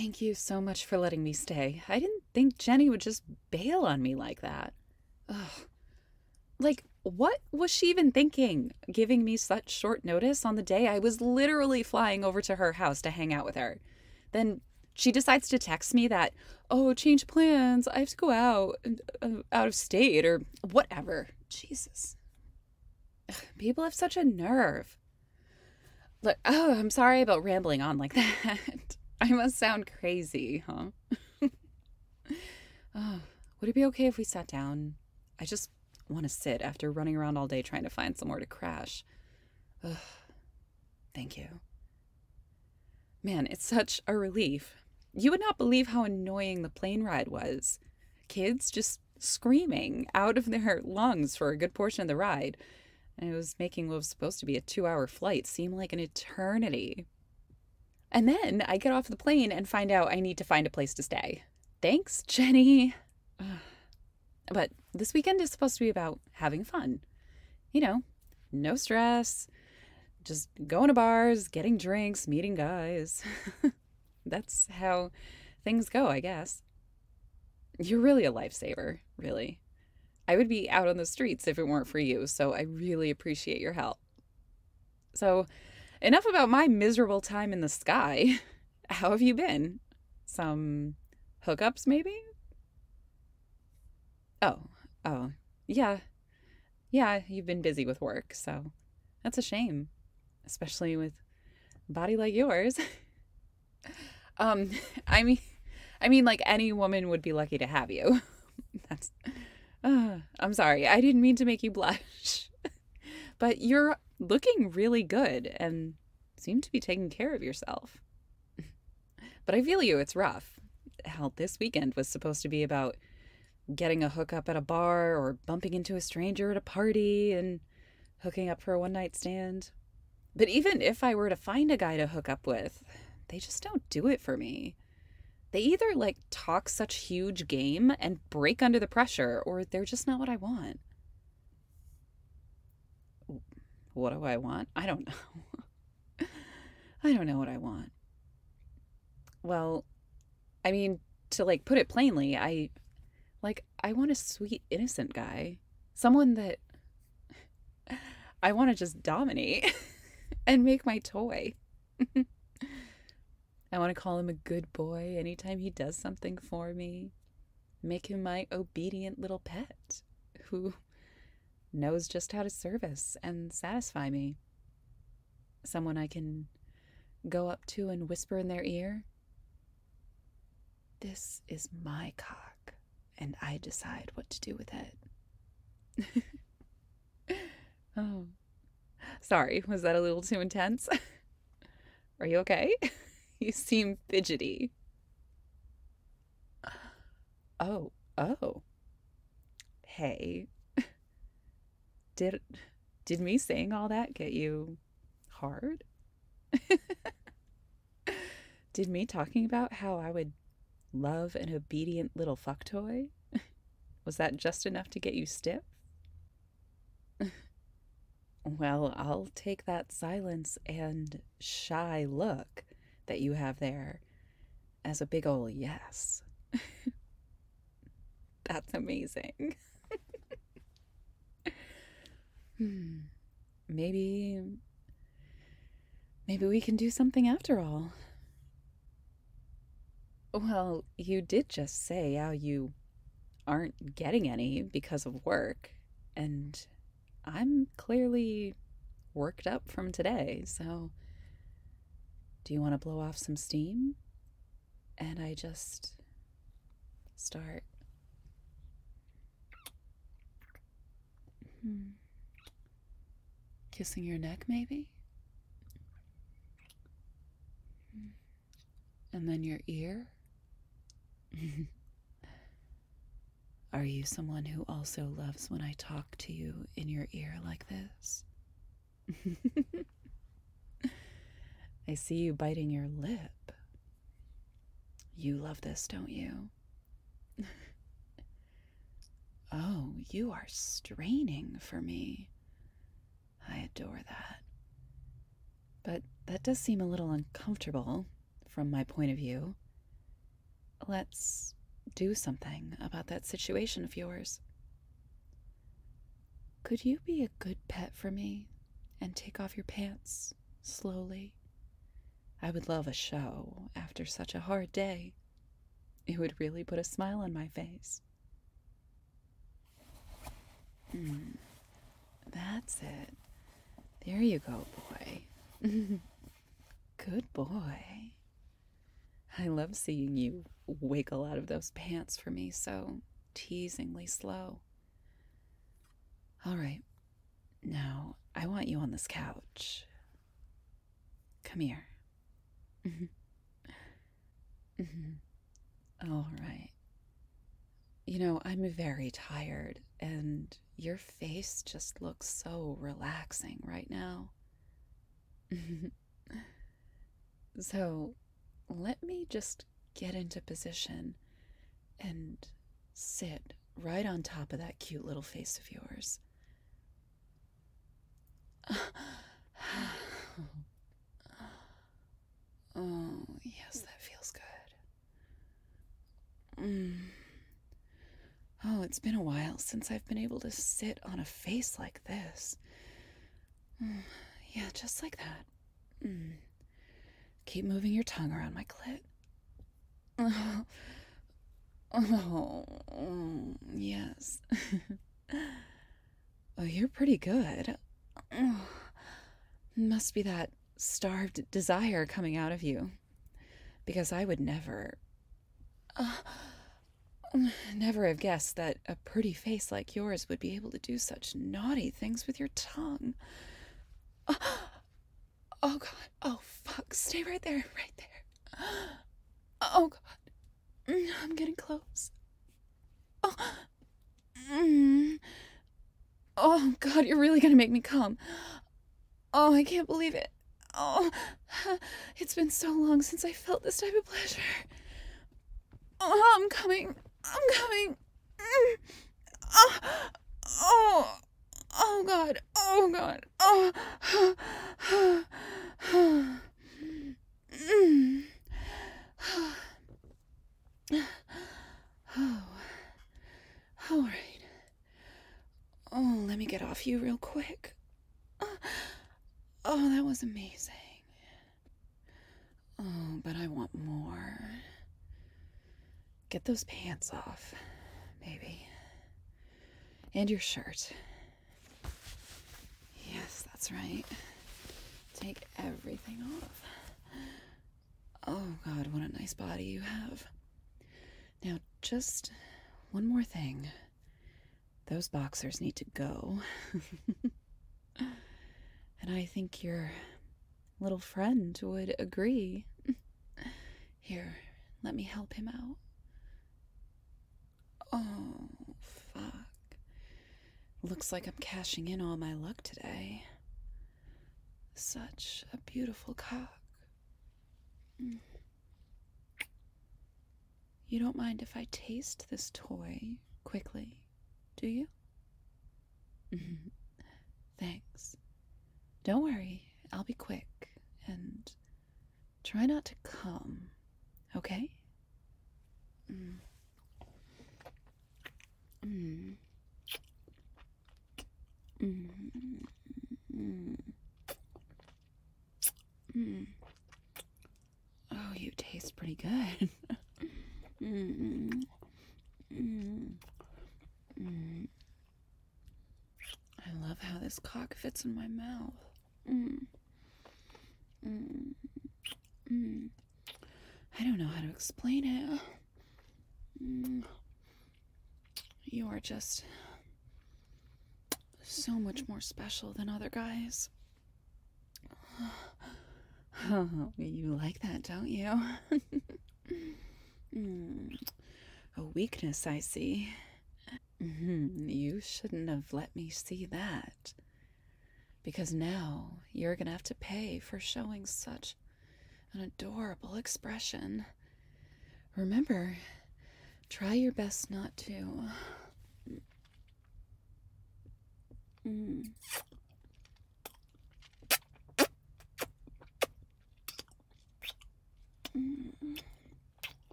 Thank you so much for letting me stay. I didn't think Jenny would just bail on me like that. Ugh. Like, what was she even thinking, giving me such short notice on the day I was literally flying over to her house to hang out with her? Then she decides to text me that, oh, change plans. I have to go out of state, or whatever. Jesus. People have such a nerve. Look, oh, I'm sorry about rambling on like that. I must sound crazy, huh? Oh, would it be okay if we sat down? I just want to sit after running around all day trying to find somewhere to crash. Ugh, thank you. Man, it's such a relief. You would not believe how annoying the plane ride was. Kids just screaming out of their lungs for a good portion of the ride. And it was making what was supposed to be a 2 hour flight seem like an eternity. And then I get off the plane and find out I need to find a place to stay. Thanks, Jenny. But this weekend is supposed to be about having fun. You know, no stress, just going to bars, getting drinks, meeting guys. That's how things go, I guess. You're really a lifesaver, really. I would be out on the streets if it weren't for you, so I really appreciate your help. So, enough about my miserable time in the sky. How have you been? Some hookups, maybe? Oh, oh, yeah, yeah, you've been busy with work, so that's a shame, especially with a body like yours. um, I mean, like any woman would be lucky to have you. That's. I'm sorry, I didn't mean to make you blush, but you're looking really good and seem to be taking care of yourself. But I feel you, it's rough. Hell, this weekend was supposed to be about getting a hookup at a bar or bumping into a stranger at a party and hooking up for a one night stand. But even if I were to find a guy to hook up with, they just don't do it for me. They either talk such huge game and break under the pressure, or they're just not what I want. What do I want? I don't know. I don't know what I want. Well, I mean, to put it plainly, I want a sweet innocent guy. Someone that I want to just dominate and make my toy. I want to call him a good boy anytime he does something for me. Make him my obedient little pet who knows just how to service and satisfy me. Someone I can go up to and whisper in their ear, "This is my cock, and I decide what to do with it." Oh, sorry, was that a little too intense? Are you okay? You seem fidgety. Oh, oh. Hey, did did me saying all that get you hard? Did me talking about how I would love an obedient little fuck toy? Was that just enough to get you stiff? Well, I'll take that silence and shy look that you have there as a big ol' yes. That's amazing. Hmm. Maybe we can do something after all. Well, you did just say how you aren't getting any because of work, and I'm clearly worked up from today, so do you want to blow off some steam? And I just start kissing your neck, maybe? And then your ear? Are you someone who also loves when I talk to you in your ear like this? I see you biting your lip. You love this, don't you? Oh, you are straining for me. I adore that. But that does seem a little uncomfortable from my point of view. let's do something about that situation of yours. Could you be a good pet for me and take off your pants slowly? I would love a show after such a hard day. It would really put a smile on my face. That's it. There you go, boy. Good boy. I love seeing you wiggle out of those pants for me so teasingly slow. All right, now I want you on this couch. Come here. All right. You know, I'm very tired, and your face just looks so relaxing right now. So, let me just get into position and sit right on top of that cute little face of yours. Oh, yes, that feels good. Oh, it's been a while since I've been able to sit on a face like this. Yeah, just like that. Keep moving your tongue around my clit. Oh, yes. Oh, you're pretty good. Must be that starved desire coming out of you. Because I would never have guessed that a pretty face like yours would be able to do such naughty things with your tongue. Oh, God. Oh, fuck. Stay right there. Right there. Oh, God. I'm getting close. Oh, oh God, you're really gonna make me come. Oh, I can't believe it. Oh, it's been so long since I felt this type of pleasure. Oh, I'm coming. I'm coming. Oh, oh, oh God. Oh God. Oh. Oh. All right. Oh, let me get off you real quick. Oh, that was amazing. Oh, but I want more. Get those pants off, baby. And your shirt. Yes, that's right. Take everything off. Oh, God, what a nice body you have. Now, just one more thing. Those boxers need to go. And I think your little friend would agree. Here, let me help him out. Oh, fuck. Looks like I'm cashing in all my luck today. Such a beautiful cock. You don't mind if I taste this toy quickly, do you? Thanks. Don't worry, I'll be quick, and try not to come, okay? Oh, you taste pretty good. I love how this cock fits in my mouth. I don't know how to explain it. You are just so much more special than other guys. Oh, you like that, don't you? A weakness, I see. You shouldn't have let me see that. Because now you're gonna have to pay for showing such an adorable expression. Remember, try your best not to.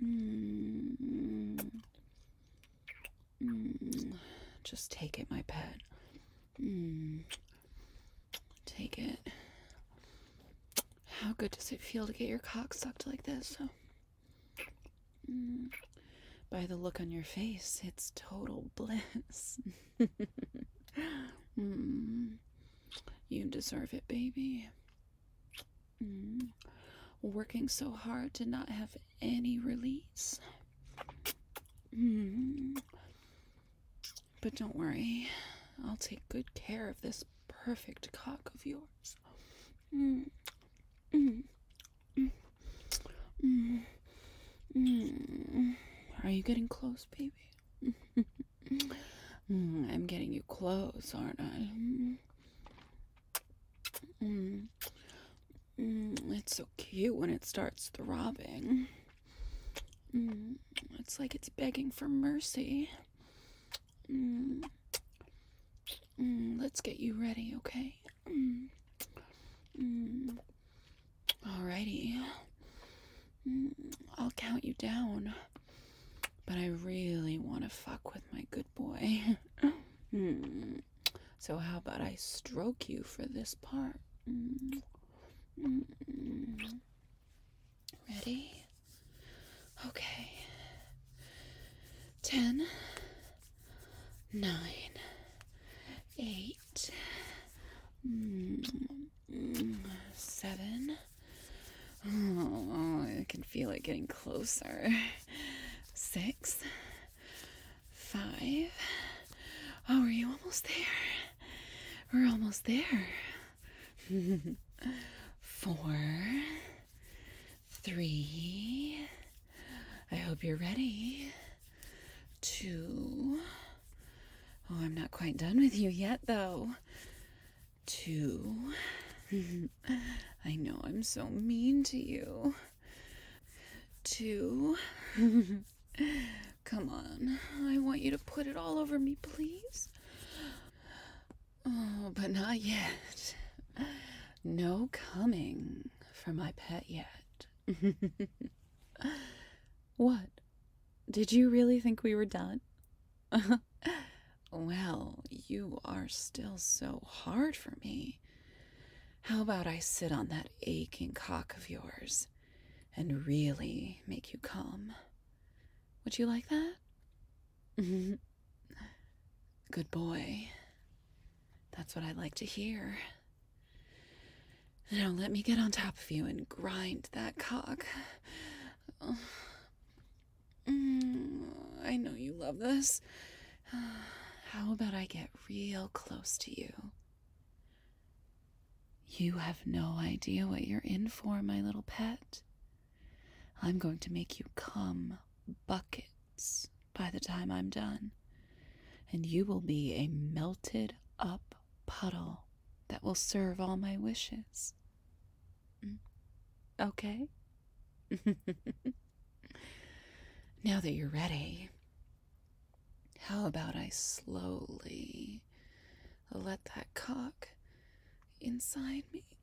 Mm. Mm. Just take it, my pet. Take it. How good does it feel to get your cock sucked like this? By the look on your face, it's total bliss. You deserve it, baby. Working so hard to not have any release. But don't worry, I'll take good care of this perfect cock of yours. Are you getting close, baby? I'm getting you close, aren't I? It's so cute when it starts throbbing. It's like it's begging for mercy. Let's get you ready, okay? Alrighty. I'll count you down. But I really want to fuck with my good boy. So how about I stroke you for this part? Ready? Okay. 10, 9, 8, 7. Oh, I can feel it getting closer. 6, 5. Oh, are you almost there? We're almost there. 4, 3. I hope you're ready. 2. Oh, I'm not quite done with you yet, though. 2. I know I'm so mean to you. 2. Come on. I want you to put it all over me, please. Oh, but not yet. No coming for my pet yet. What? Did you really think we were done? Well, you are still so hard for me. How about I sit on that aching cock of yours and really make you come? Would you like that? Good boy. That's what I like to hear. Now let me get on top of you and grind that cock. I know you love this. How about I get real close to you? You have no idea what you're in for, my little pet. I'm going to make you come buckets by the time I'm done. And you will be a melted up puddle that will serve all my wishes. Okay? Now that you're ready, how about I slowly let that cock inside me?